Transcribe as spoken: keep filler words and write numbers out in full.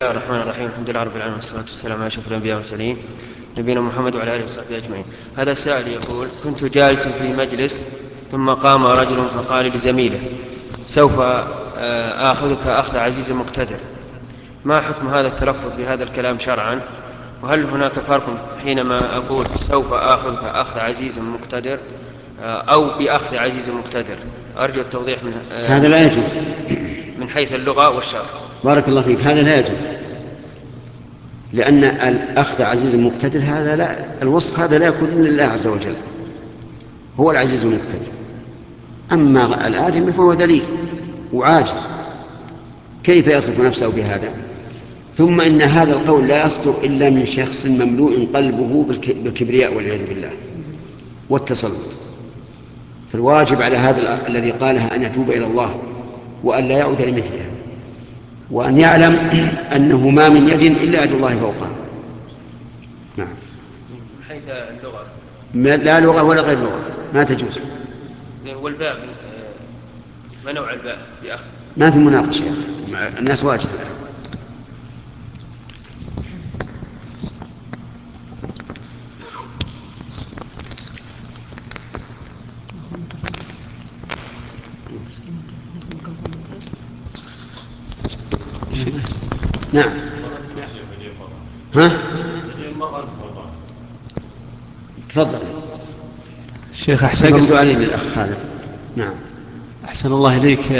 بسم الله الرحمن الرحيم. الحمد لله رب العالمين، والصلاة والسلام على أشرف الأنبياء والمرسلين نبينا محمد وعلى آله وصحبه أجمعين. هذا السائل يقول: كنت جالسا في مجلس ثم قام رجل فقال لزميله: سوف آه، آخذك أخذ عزيز مقتدر. ما حكم هذا التلفظ بهذا الكلام شرعا؟ وهل هناك فرق حينما أقول سوف آخذك أخذ عزيز مقتدر آه، أو بأخذ عزيز مقتدر؟ أرجو التوضيح من, آه، هذا لا يجوز من حيث اللغة والشرع. بارك الله فيك. هذا لا يجوز، لأن الأخذ عزيز مقتدر هذا لا، الوصف هذا لا يكون إلا الله عز وجل، هو العزيز المقتدر. أما الآدمي فهو ذليل وعاجز، كيف يصف نفسه بهذا؟ ثم إن هذا القول لا يصدر إلا من شخص مملوء قلبه بالكبرياء والعياذ بالله والتسلط. فالواجب على هذا الذي قالها أن يتوب إلى الله وأن لا يعود لمثلها، وأن يعلم أنه ما من يد إلا يد الله فوقها. نعم. من حيث اللغة لا لغة ولا غير لغة ما تجوز. والباء ما نوع الباء بأخذ؟ ما في مناقشة يا أخي، الناس واجد الآن. نعم. ها؟ تفضل شيخ أحسن سؤالين للأخ خالد. نعم. أحسن الله إليك.